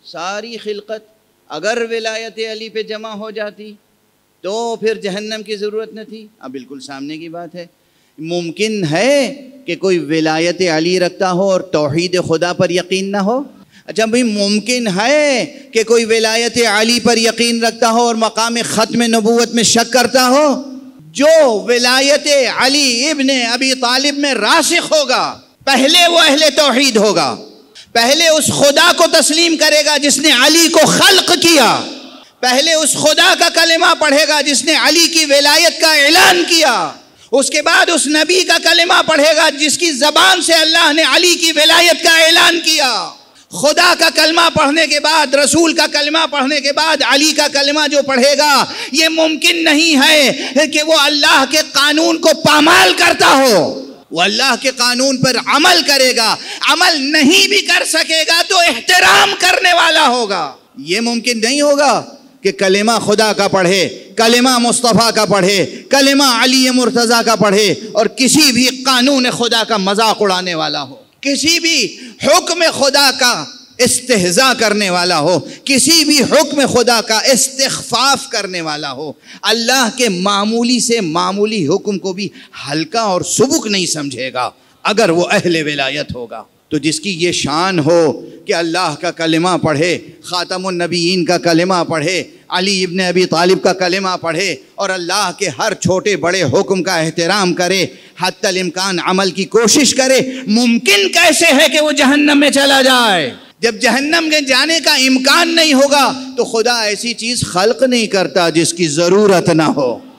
ساری خلقت اگر ولایت علی پہ جمع ہو جاتی تو پھر جہنم کی ضرورت نہ تھی. اب بالکل سامنے کی بات ہے. ممکن ہے کہ کوئی ولایت علی رکھتا ہو اور توحید خدا پر یقین نہ ہو؟ اچھا بھائی، ممکن ہے کہ کوئی ولایت علی پر یقین رکھتا ہو اور مقام ختم نبوت میں شک کرتا ہو؟ جو ولایت علی ابن ابی طالب میں راسخ ہوگا، پہلے وہ اہل توحید ہوگا، پہلے اس خدا کو تسلیم کرے گا جس نے علی کو خلق کیا، پہلے اس خدا کا کلمہ پڑھے گا جس نے علی کی ولایت کا اعلان کیا، اس کے بعد اس نبی کا کلمہ پڑھے گا جس کی زبان سے اللہ نے علی کی ولایت کا اعلان کیا. خدا کا کلمہ پڑھنے کے بعد، رسول کا کلمہ پڑھنے کے بعد علی کا کلمہ جو پڑھے گا، یہ ممکن نہیں ہے کہ وہ اللہ کے قانون کو پامال کرتا ہو. وہ اللہ کے قانون پر عمل کرے گا، عمل نہیں بھی کر سکے گا تو احترام کرنے والا ہوگا. یہ ممکن نہیں ہوگا کہ کلمہ خدا کا پڑھے، کلمہ مصطفیٰ کا پڑھے، کلمہ علی مرتضیٰ کا پڑھے اور کسی بھی قانون خدا کا مذاق اڑانے والا ہو، کسی بھی حکم خدا کا استہزاء کرنے والا ہو، کسی بھی حکم خدا کا استخفاف کرنے والا ہو. اللہ کے معمولی سے معمولی حکم کو بھی ہلکا اور سبک نہیں سمجھے گا اگر وہ اہل ولایت ہوگا. تو جس کی یہ شان ہو کہ اللہ کا کلمہ پڑھے، خاتم النبیین کا کلمہ پڑھے، علی ابن ابی طالب کا کلمہ پڑھے اور اللہ کے ہر چھوٹے بڑے حکم کا احترام کرے، حتی الامکان عمل کی کوشش کرے، ممکن کیسے ہے کہ وہ جہنم میں چلا جائے؟ جب جہنم میں جانے کا امکان نہیں ہوگا تو خدا ایسی چیز خلق نہیں کرتا جس کی ضرورت نہ ہو.